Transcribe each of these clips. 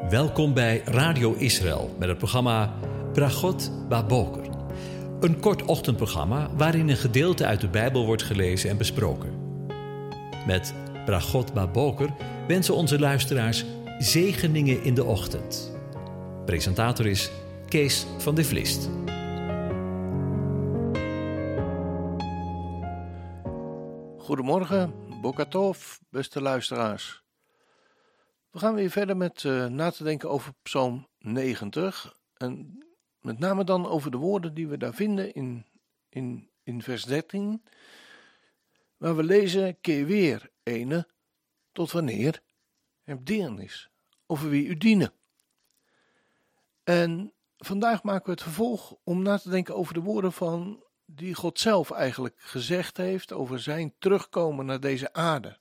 Welkom bij Radio Israël met het programma Bragot Baboker. Een kort ochtendprogramma waarin een gedeelte uit de Bijbel wordt gelezen en besproken. Met Bragot Baboker wensen onze luisteraars zegeningen in de ochtend. Presentator is Kees van de Vlist. Goedemorgen, Boker Tov, beste luisteraars. We gaan weer verder met na te denken over Psalm 90. En met name dan over de woorden die we daar vinden in vers 13. Waar we lezen, keer weer ene, tot wanneer heb deernis, over wie u dienen. En vandaag maken we het vervolg om na te denken over de woorden van die God zelf eigenlijk gezegd heeft over zijn terugkomen naar deze aarde.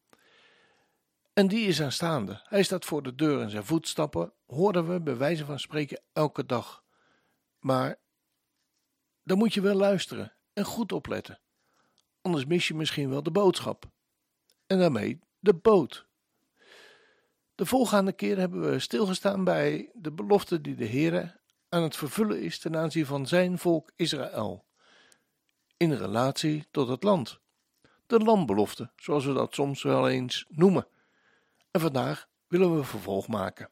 En die is aanstaande. Hij staat voor de deur en zijn voetstappen horen we bij wijze van spreken elke dag. Maar dan moet je wel luisteren en goed opletten. Anders mis je misschien wel de boodschap. En daarmee de boot. De voorgaande keer hebben we stilgestaan bij de belofte die de Heere aan het vervullen is ten aanzien van zijn volk Israël. In relatie tot het land. De landbelofte, zoals we dat soms wel eens noemen. En vandaag willen we vervolg maken.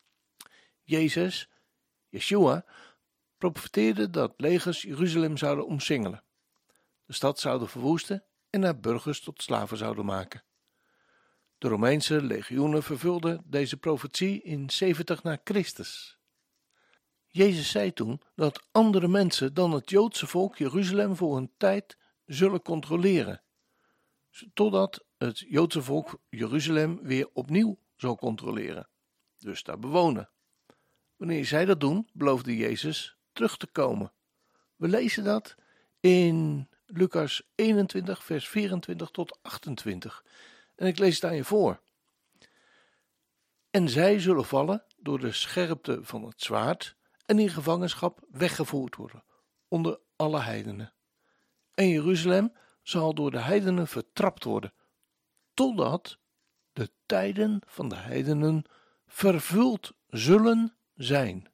Yeshua, profeteerde dat legers Jeruzalem zouden omsingelen. De stad zouden verwoesten en haar burgers tot slaven zouden maken. De Romeinse legioenen vervulden deze profetie in 70 na Christus. Jezus zei toen dat andere mensen dan het Joodse volk Jeruzalem voor een tijd zullen controleren, totdat het Joodse volk Jeruzalem weer opnieuw zal controleren, dus daar bewonen. Wanneer zij dat doen, beloofde Jezus terug te komen. We lezen dat in Lucas 21 vers 24 tot 28 en ik lees het aan je voor. En zij zullen vallen door de scherpte van het zwaard en in gevangenschap weggevoerd worden onder alle heidenen. En Jeruzalem zal door de heidenen vertrapt worden, totdat de tijden van de heidenen vervuld zullen zijn.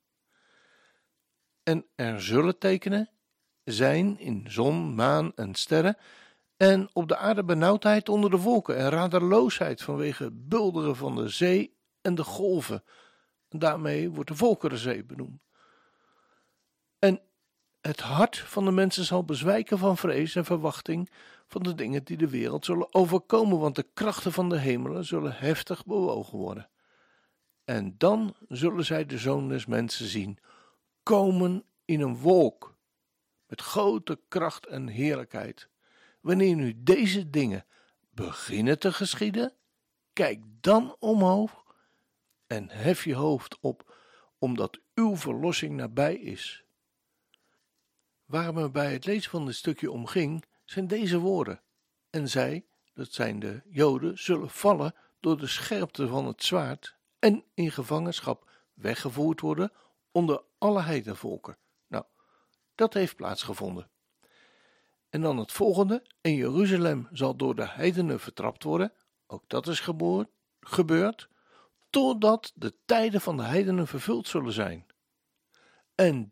En er zullen tekenen zijn in zon, maan en sterren, en op de aarde benauwdheid onder de wolken en radeloosheid vanwege bulderen van de zee en de golven. En daarmee wordt de Volkerenzee benoemd. En het hart van de mensen zal bezwijken van vrees en verwachting van de dingen die de wereld zullen overkomen, want de krachten van de hemelen zullen heftig bewogen worden. En dan zullen zij de Zoon des Mensen zien, komen in een wolk, met grote kracht en heerlijkheid. Wanneer nu deze dingen beginnen te geschieden, kijk dan omhoog en hef je hoofd op, omdat uw verlossing nabij is. Waar me bij het lezen van dit stukje om ging, zijn deze woorden. En zij, dat zijn de Joden, zullen vallen door de scherpte van het zwaard en in gevangenschap weggevoerd worden onder alle heidenvolken. Nou, dat heeft plaatsgevonden. En dan het volgende, en Jeruzalem zal door de heidenen vertrapt worden, ook dat is gebeurd, totdat de tijden van de heidenen vervuld zullen zijn. En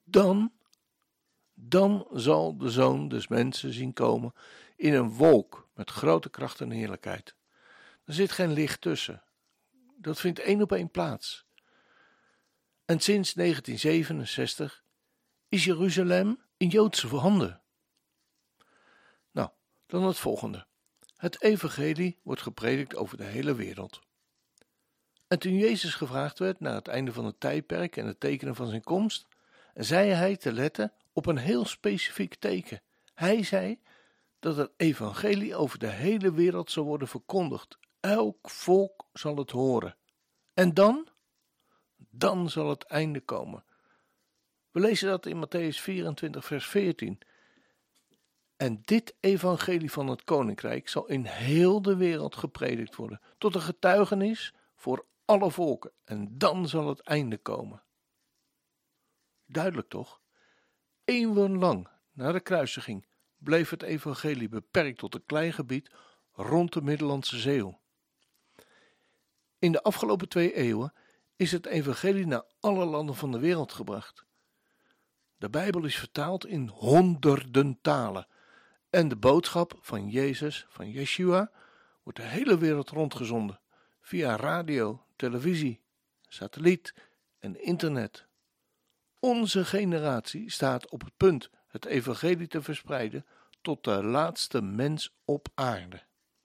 dan zal de Zoon des Mensen zien komen in een wolk met grote kracht en heerlijkheid. Er zit geen licht tussen. Dat vindt 1 op 1 plaats. En sinds 1967 is Jeruzalem in Joodse handen. Nou, dan het volgende. Het evangelie wordt gepredikt over de hele wereld. En toen Jezus gevraagd werd naar het einde van het tijdperk en het tekenen van zijn komst, zei hij te letten op een heel specifiek teken. Hij zei dat het evangelie over de hele wereld zal worden verkondigd. Elk volk zal het horen. En dan zal het einde komen. We lezen dat in Mattheüs 24 vers 14. En dit evangelie van het koninkrijk zal in heel de wereld gepredikt worden, tot een getuigenis voor alle volken. En dan zal het einde komen. Duidelijk toch? Eeuwenlang na de kruisiging bleef het evangelie beperkt tot een klein gebied rond de Middellandse Zee. In de afgelopen 2 eeuwen is het evangelie naar alle landen van de wereld gebracht. De Bijbel is vertaald in honderden talen en de boodschap van Jezus, van Yeshua, wordt de hele wereld rondgezonden via radio, televisie, satelliet en internet. Onze generatie staat op het punt het evangelie te verspreiden tot de laatste mens op aarde.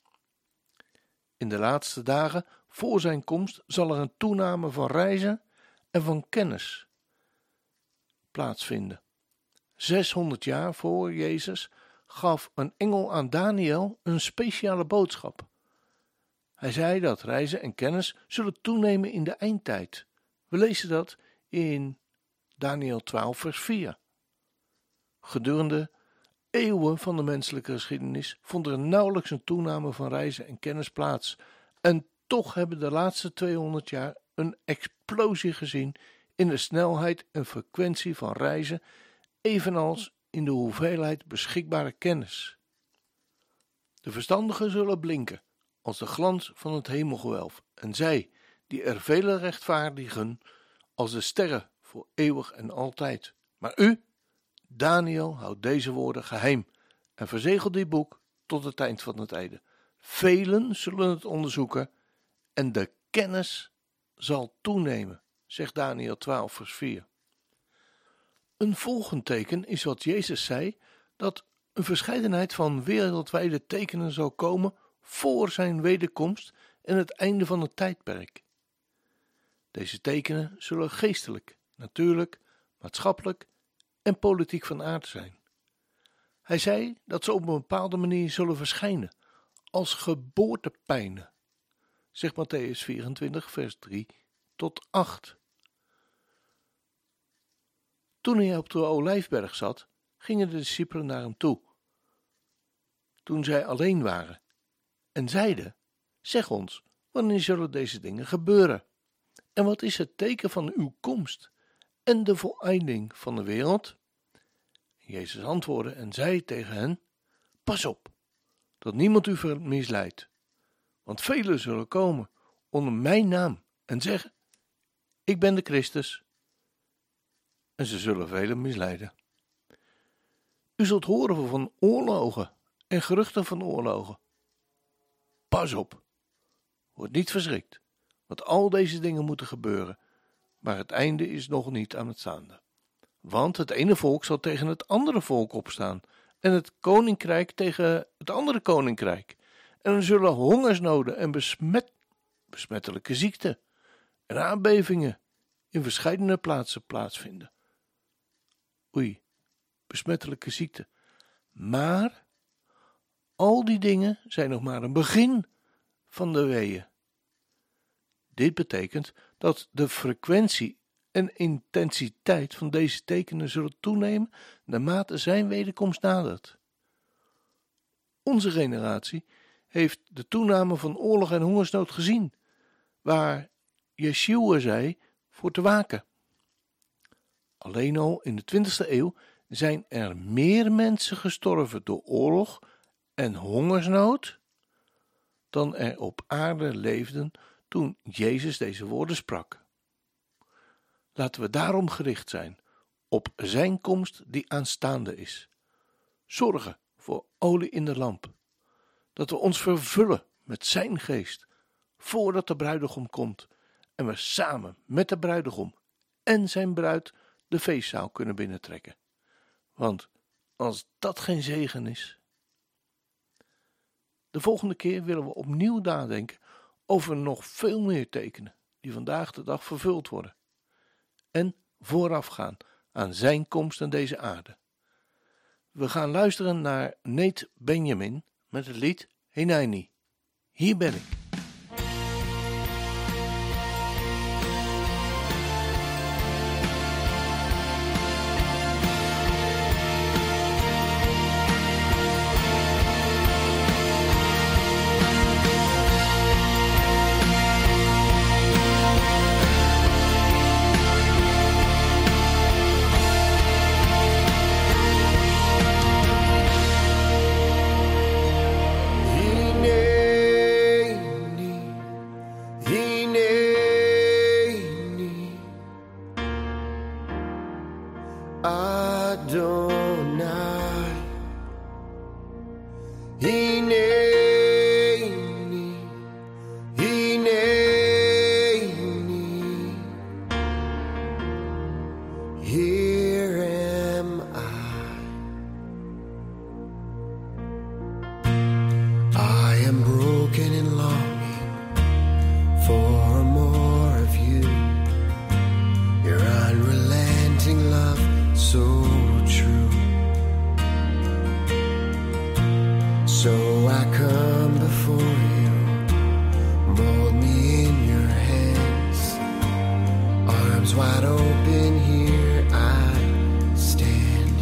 In de laatste dagen voor zijn komst zal er een toename van reizen en van kennis plaatsvinden. 600 jaar voor Jezus gaf een engel aan Daniel een speciale boodschap. Hij zei dat reizen en kennis zullen toenemen in de eindtijd. We lezen dat in Daniel 12 vers 4. Gedurende eeuwen van de menselijke geschiedenis vond er nauwelijks een toename van reizen en kennis plaats. En toch hebben de laatste 200 jaar een explosie gezien in de snelheid en frequentie van reizen, evenals in de hoeveelheid beschikbare kennis. De verstandigen zullen blinken als de glans van het hemelgewelf, en zij, die er vele rechtvaardigen, als de sterren voor eeuwig en altijd. Maar u, Daniel, houdt deze woorden geheim en verzegelt dit boek tot het eind van het einde. Velen zullen het onderzoeken en de kennis zal toenemen, zegt Daniel 12 vers 4. Een volgend teken is wat Jezus zei, dat een verscheidenheid van wereldwijde tekenen zal komen voor zijn wederkomst en het einde van het tijdperk. Deze tekenen zullen geestelijk, natuurlijk, maatschappelijk en politiek van aard zijn. Hij zei dat ze op een bepaalde manier zullen verschijnen, als geboortepijnen, zegt Mattheüs 24 vers 3 tot 8. Toen hij op de Olijfberg zat, gingen de discipelen naar hem toe, toen zij alleen waren, en zeiden: zeg ons, wanneer zullen deze dingen gebeuren? En wat is het teken van uw komst en de voleinding van de wereld? Jezus antwoordde en zei tegen hen: pas op, dat niemand u misleidt, want velen zullen komen onder mijn naam en zeggen: ik ben de Christus. En ze zullen velen misleiden. U zult horen van oorlogen en geruchten van oorlogen. Pas op, word niet verschrikt, want al deze dingen moeten gebeuren, maar het einde is nog niet aan het staande. Want het ene volk zal tegen het andere volk opstaan en het koninkrijk tegen het andere koninkrijk. En er zullen hongersnoden en besmettelijke ziekten en aardbevingen in verscheidene plaatsen plaatsvinden. Besmettelijke ziekte. Maar al die dingen zijn nog maar een begin van de weeën. Dit betekent dat de frequentie en intensiteit van deze tekenen zullen toenemen naarmate zijn wederkomst nadert. Onze generatie heeft de toename van oorlog en hongersnood gezien, waar Yeshua zei voor te waken. Alleen al in de 20e eeuw zijn er meer mensen gestorven door oorlog en hongersnood dan er op aarde leefden toen Jezus deze woorden sprak. Laten we daarom gericht zijn op zijn komst die aanstaande is. Zorgen voor olie in de lamp, dat we ons vervullen met zijn geest voordat de bruidegom komt en we samen met de bruidegom en zijn bruid de feestzaal kunnen binnentrekken. Want als dat geen zegen is. De volgende keer willen we opnieuw nadenken over nog veel meer tekenen die vandaag de dag vervuld worden en voorafgaan aan zijn komst aan deze aarde. We gaan luisteren naar Nate Benjamin met het lied Hineni. Hier ben ik. Here am I am broken and longing for more of you. Your unrelenting love, so true. So I come before you, mold me in your hands, arms wide open, here I stand.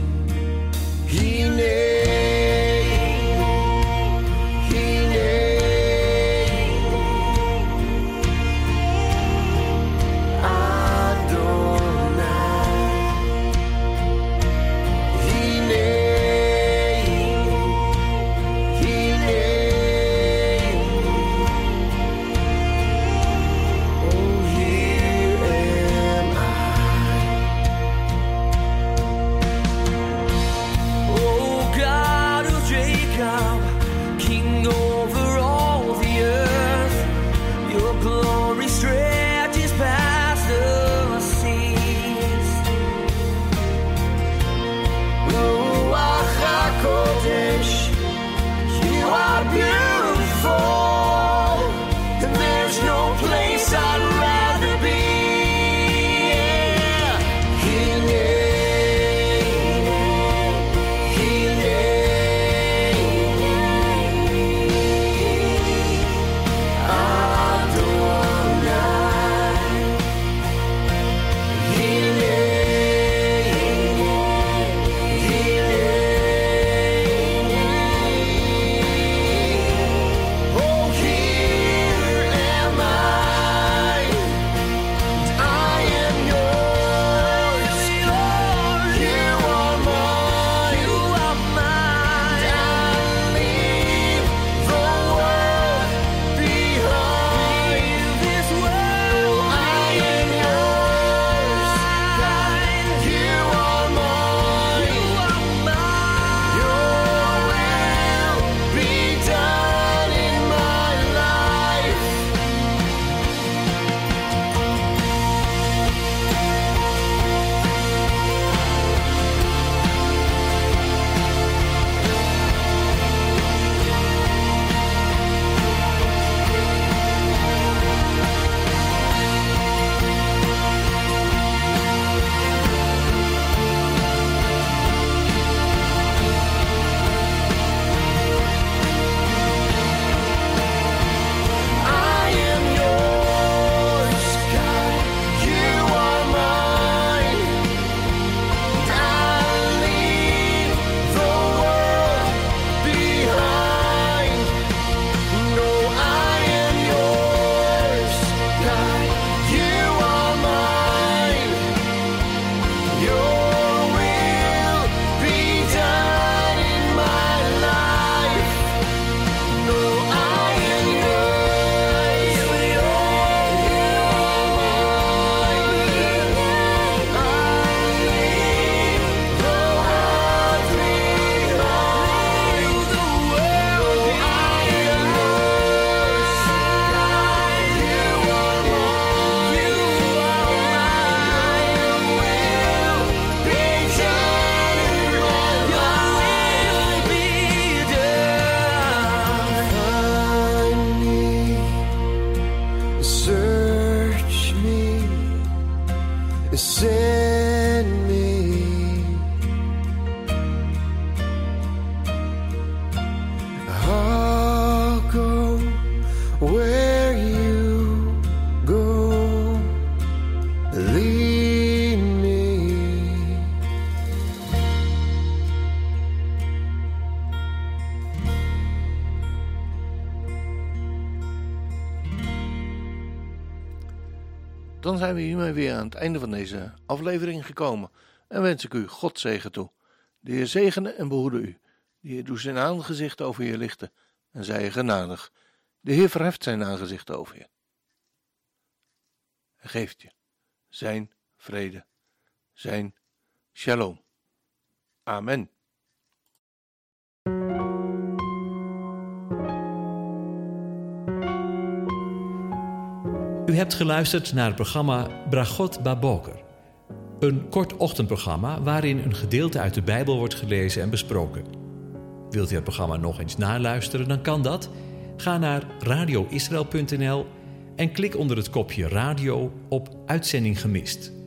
Send me. I'll go where you go. Lead me. Dan zijn we hiermee weer aan het einde van deze aflevering gekomen en wens ik u God zegen toe. De Heer zegene en behoede u. De Heer doet zijn aangezicht over je lichten en zij je genadig. De Heer verheft zijn aangezicht over je en geeft je zijn vrede, zijn shalom. Amen. U hebt geluisterd naar het programma Bragot Baboker. Een kort ochtendprogramma waarin een gedeelte uit de Bijbel wordt gelezen en besproken. Wilt u het programma nog eens naluisteren, dan kan dat. Ga naar radioisrael.nl en klik onder het kopje radio op Uitzending gemist.